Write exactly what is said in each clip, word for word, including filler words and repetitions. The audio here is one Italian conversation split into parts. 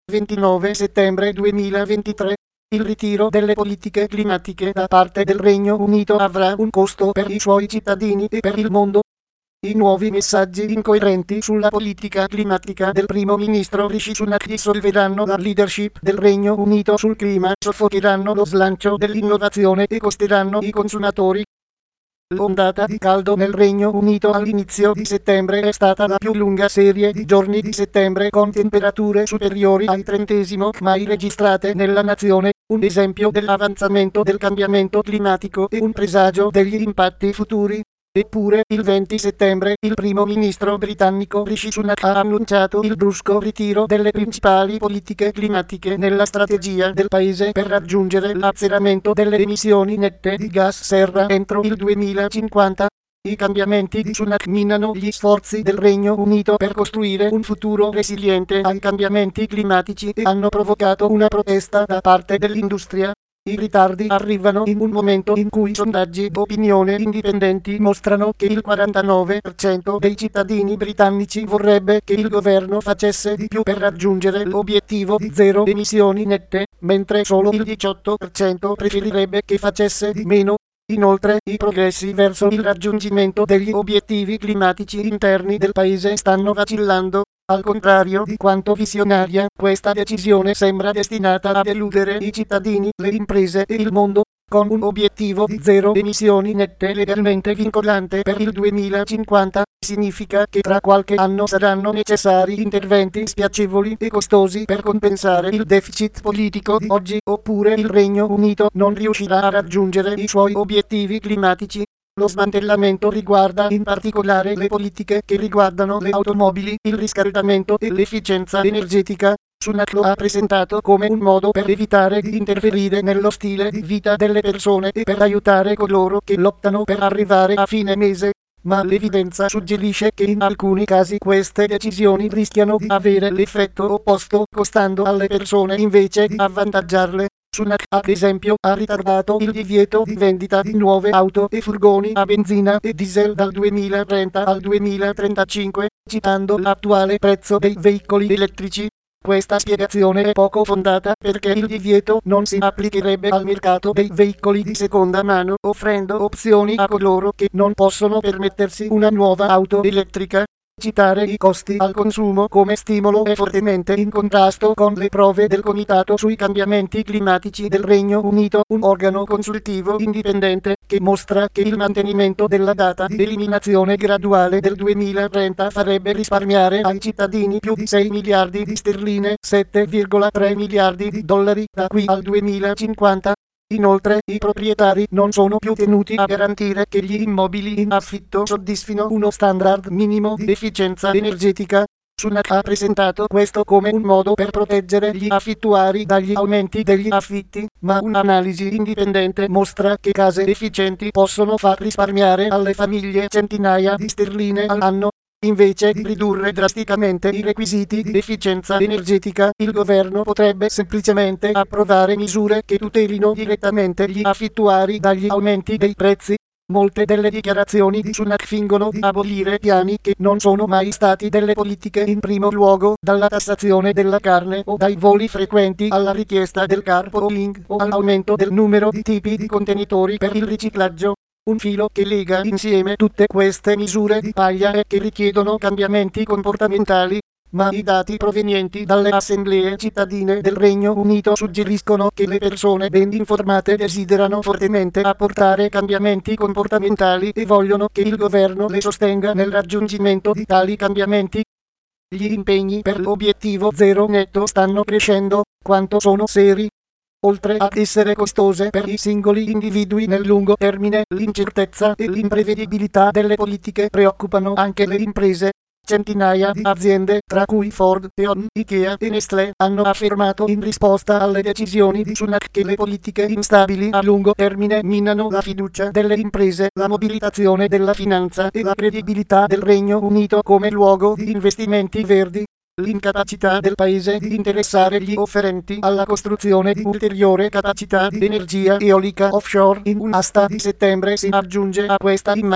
ventinove settembre duemilaventitré. Il ritiro delle politiche climatiche da parte del Regno Unito avrà un costo per i suoi cittadini e per il mondo. I nuovi messaggi incoerenti sulla politica climatica del primo ministro Rishi Sunak dissolveranno la leadership del Regno Unito sul clima, soffocheranno lo slancio dell'innovazione e costeranno i consumatori. L'ondata di caldo nel Regno Unito all'inizio di settembre è stata la più lunga serie di giorni di settembre con temperature superiori ai trentesimo mai registrate nella nazione, un esempio dell'avanzamento del cambiamento climatico e un presagio degli impatti futuri. Eppure, il venti settembre, il primo ministro britannico Rishi Sunak ha annunciato il brusco ritiro delle principali politiche climatiche nella strategia del paese per raggiungere l'azzeramento delle emissioni nette di gas serra entro il duemilacinquanta. I cambiamenti di Sunak minano gli sforzi del Regno Unito per costruire un futuro resiliente ai cambiamenti climatici e hanno provocato una protesta da parte dell'industria. I ritardi arrivano in un momento in cui sondaggi d'opinione indipendenti mostrano che il quarantanove per cento dei cittadini britannici vorrebbe che il governo facesse di più per raggiungere l'obiettivo di zero emissioni nette, mentre solo il diciotto per cento preferirebbe che facesse di meno. Inoltre, i progressi verso il raggiungimento degli obiettivi climatici interni del paese stanno vacillando. Al contrario di quanto visionaria, questa decisione sembra destinata a deludere i cittadini, le imprese e il mondo. Con un obiettivo di zero emissioni nette legalmente vincolante per il duemilacinquanta, significa che tra qualche anno saranno necessari interventi spiacevoli e costosi per compensare il deficit politico di oggi, oppure il Regno Unito non riuscirà a raggiungere i suoi obiettivi climatici. Lo smantellamento riguarda in particolare le politiche che riguardano le automobili, il riscaldamento e l'efficienza energetica. Sunak lo ha presentato come un modo per evitare di interferire nello stile di vita delle persone e per aiutare coloro che lottano per arrivare a fine mese. Ma l'evidenza suggerisce che in alcuni casi queste decisioni rischiano di avere l'effetto opposto, costando alle persone invece di avvantaggiarle. Sunak, ad esempio, ha ritardato il divieto di vendita di nuove auto e furgoni a benzina e diesel dal duemilatrenta al duemilatrentacinque, citando l'attuale prezzo dei veicoli elettrici. Questa spiegazione è poco fondata perché il divieto non si applicherebbe al mercato dei veicoli di seconda mano, offrendo opzioni a coloro che non possono permettersi una nuova auto elettrica. Citare i costi al consumo come stimolo è fortemente in contrasto con le prove del Comitato sui cambiamenti climatici del Regno Unito, un organo consultivo indipendente, che mostra che il mantenimento della data di eliminazione graduale del duemilatrenta farebbe risparmiare ai cittadini più di sei miliardi di sterline, sette virgola tre miliardi di dollari, da qui al duemilacinquanta. Inoltre, i proprietari non sono più tenuti a garantire che gli immobili in affitto soddisfino uno standard minimo di efficienza energetica. Sunak ha presentato questo come un modo per proteggere gli affittuari dagli aumenti degli affitti, ma un'analisi indipendente mostra che case efficienti possono far risparmiare alle famiglie centinaia di sterline all'anno. Invece di ridurre drasticamente i requisiti di efficienza energetica, il governo potrebbe semplicemente approvare misure che tutelino direttamente gli affittuari dagli aumenti dei prezzi. Molte delle dichiarazioni di Sunak fingono di abolire piani che non sono mai stati delle politiche, in primo luogo dalla tassazione della carne o dai voli frequenti alla richiesta del carpooling o all'aumento del numero di tipi di contenitori per il riciclaggio. Un filo che lega insieme tutte queste misure di paglia è che richiedono cambiamenti comportamentali, ma i dati provenienti dalle assemblee cittadine del Regno Unito suggeriscono che le persone ben informate desiderano fortemente apportare cambiamenti comportamentali e vogliono che il governo le sostenga nel raggiungimento di tali cambiamenti. Gli impegni per l'obiettivo zero netto stanno crescendo, quanto sono seri. Oltre ad essere costose per i singoli individui nel lungo termine, l'incertezza e l'imprevedibilità delle politiche preoccupano anche le imprese. Centinaia di aziende, tra cui Ford, E O N, Ikea e Nestlé, hanno affermato in risposta alle decisioni di Sunak che le politiche instabili a lungo termine minano la fiducia delle imprese, la mobilitazione della finanza e la credibilità del Regno Unito come luogo di investimenti verdi. L'incapacità del paese di interessare gli offerenti alla costruzione di ulteriore capacità di energia eolica offshore in un'asta di settembre si aggiunge a questa immagine.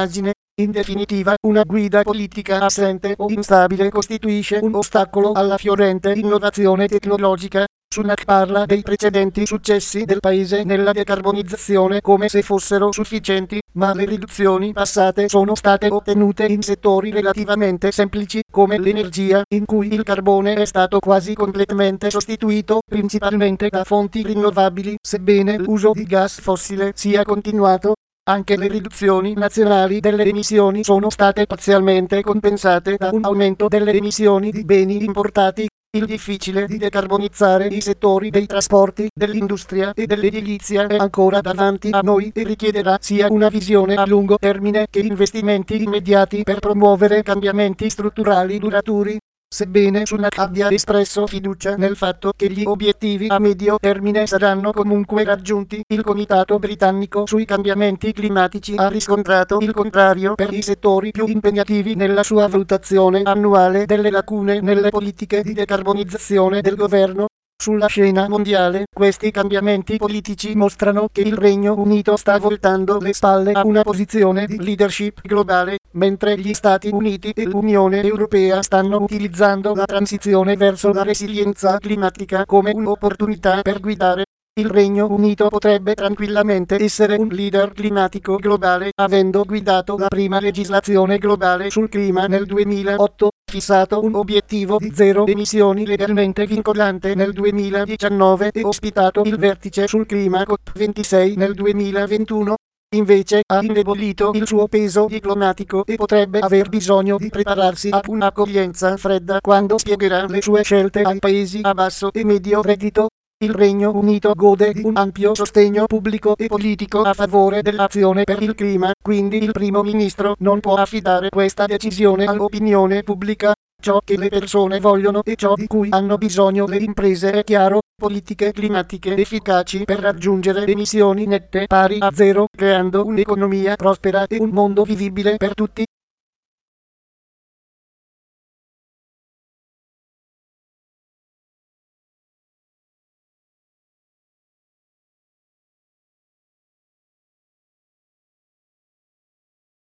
In definitiva, una guida politica assente o instabile costituisce un ostacolo alla fiorente innovazione tecnologica. Sunak parla dei precedenti successi del paese nella decarbonizzazione come se fossero sufficienti, ma le riduzioni passate sono state ottenute in settori relativamente semplici, come l'energia, in cui il carbone è stato quasi completamente sostituito, principalmente da fonti rinnovabili, sebbene l'uso di gas fossile sia continuato. Anche le riduzioni nazionali delle emissioni sono state parzialmente compensate da un aumento delle emissioni di beni importati. Il difficile di decarbonizzare i settori dei trasporti, dell'industria e dell'edilizia è ancora davanti a noi e richiederà sia una visione a lungo termine che investimenti immediati per promuovere cambiamenti strutturali duraturi. Sebbene Sunak abbia espresso fiducia nel fatto che gli obiettivi a medio termine saranno comunque raggiunti, il Comitato britannico sui cambiamenti climatici ha riscontrato il contrario per i settori più impegnativi nella sua valutazione annuale delle lacune nelle politiche di decarbonizzazione del governo. Sulla scena mondiale, questi cambiamenti politici mostrano che il Regno Unito sta voltando le spalle a una posizione di leadership globale, mentre gli Stati Uniti e l'Unione Europea stanno utilizzando la transizione verso la resilienza climatica come un'opportunità per guidare. Il Regno Unito potrebbe tranquillamente essere un leader climatico globale, avendo guidato la prima legislazione globale sul clima nel duemilaotto, fissato un obiettivo di zero emissioni legalmente vincolante nel duemiladiciannove e ospitato il vertice sul clima COP ventisei nel duemilaventuno. Invece ha indebolito il suo peso diplomatico e potrebbe aver bisogno di prepararsi a un'accoglienza fredda quando spiegherà le sue scelte ai paesi a basso e medio reddito. Il Regno Unito gode di un ampio sostegno pubblico e politico a favore dell'azione per il clima, quindi il primo ministro non può affidare questa decisione all'opinione pubblica. Ciò che le persone vogliono e ciò di cui hanno bisogno le imprese è chiaro: politiche climatiche efficaci per raggiungere emissioni nette pari a zero, creando un'economia prospera e un mondo vivibile per tutti.